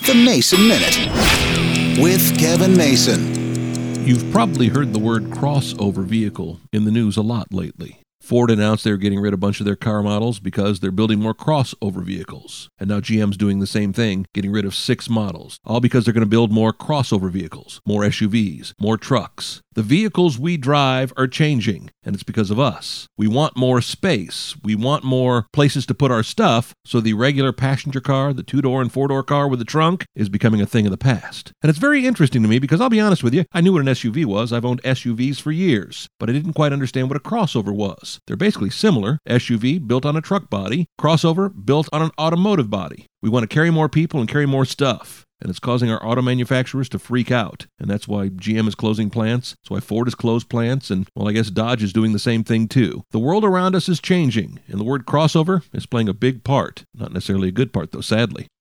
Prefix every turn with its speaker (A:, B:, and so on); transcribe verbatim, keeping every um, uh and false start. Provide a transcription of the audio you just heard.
A: The Mason Minute with Kevin Mason.
B: You've probably heard the word crossover vehicle in the news a lot lately. Ford announced they're getting rid of a bunch of their car models because they're building more crossover vehicles. And now G M's doing the same thing, getting rid of six models. All because they're going to build more crossover vehicles, more S U Vs, more trucks. The vehicles we drive are changing, and it's because of us. We want more space. We want more places to put our stuff, so the regular passenger car, the two-door and four-door car with the trunk, is becoming a thing of the past. And it's very interesting to me because I'll be honest with you, I knew what an S U V was. I've owned S U Vs for years, but I didn't quite understand what a crossover was. They're basically similar. S U V built on a truck body, crossover built on an automotive body. We want to carry more people and carry more stuff. And it's causing our auto manufacturers to freak out. And that's why G M is closing plants. That's why Ford has closed plants. And, well, I guess Dodge is doing the same thing too. The world around us is changing. And the word crossover is playing a big part. Not necessarily a good part, though, sadly.